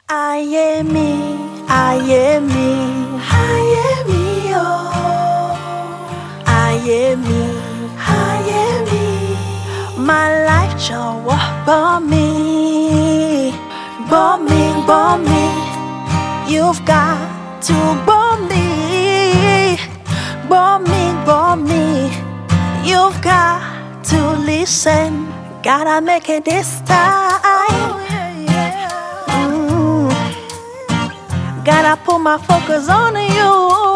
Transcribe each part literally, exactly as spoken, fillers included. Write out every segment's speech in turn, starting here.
Ayé mi, ayé mi, ayé mi oh. Ayé mi, ayé mi. My life jọ̀wọ́ gbọ́ mi, gbọ́ mi, gbọ́ mi. You've got to gbọ́ mi, gbọ́ mi, gbọ́ mi. You've got to listen. Gotta make it this time. Mm. Gotta put my focus on you.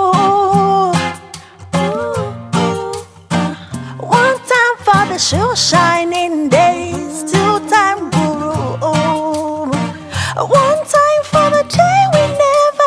One time for the shoe shining days, two time guru. One time for the day we never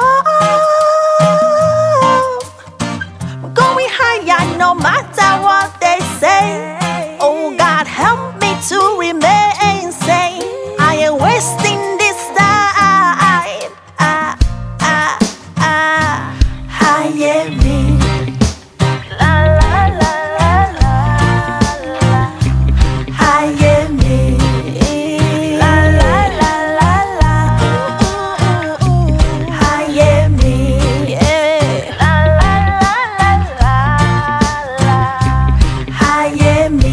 chose. Going higher no matter what they say. Oh God, help me to remain sane. I ain't wasting this time. Ah, ah, ah. Ayé mi. La la la la la la. Ayé mi. La la la la la. Ayé mi. La la la la la la. Ayé mi.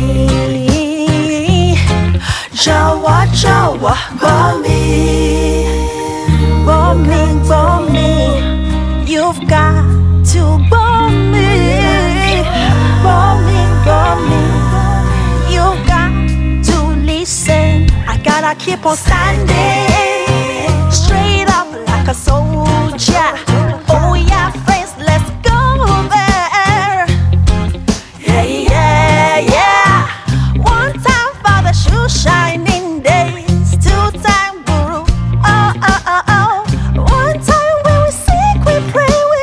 Jọ̀wọ́ jọ̀wọ́ gbọ́ mi, gbọ́ mi, gbọ́ mi. You've got to gbọ́ mi, gbọ́ mi, gbọ́ mi. You've got to listen. I gotta keep on standing straight up like a soldier. Oh yeah, friends, let's go there. Yeah, yeah, yeah. One time for the shoe shining days, two time guru. Oh, oh, oh, oh. One time when we seek, we pray, we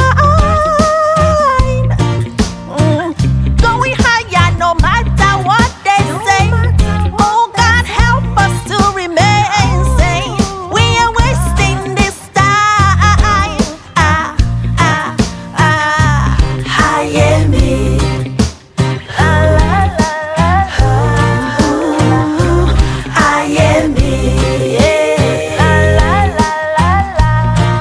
find. Mm. Going higher no matter what they say. Oh God, help us to remain sane. We are wasting this time. Ah, ah, ah. Ayé mi. La la la la la. Ayé mi. La la la la la.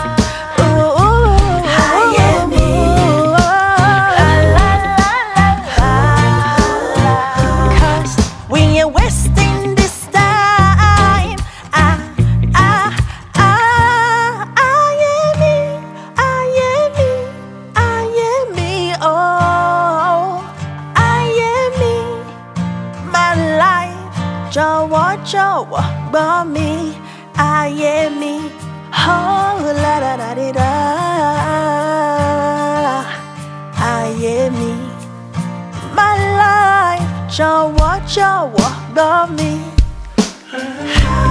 Ayé mi. La la la la la. 'Cause we ain't wasting this time. Ah, ah, ah. Ayé mi, ayé mi, ayé mi, oh. Ayé mi. My life, jọ̀wọ́ jọ̀wọ́ gbọ́ mi, ayé mi, oh la da da di da, ayé mi. My life, jọ̀wọ́ jọ̀wọ́ gbọ́ mi.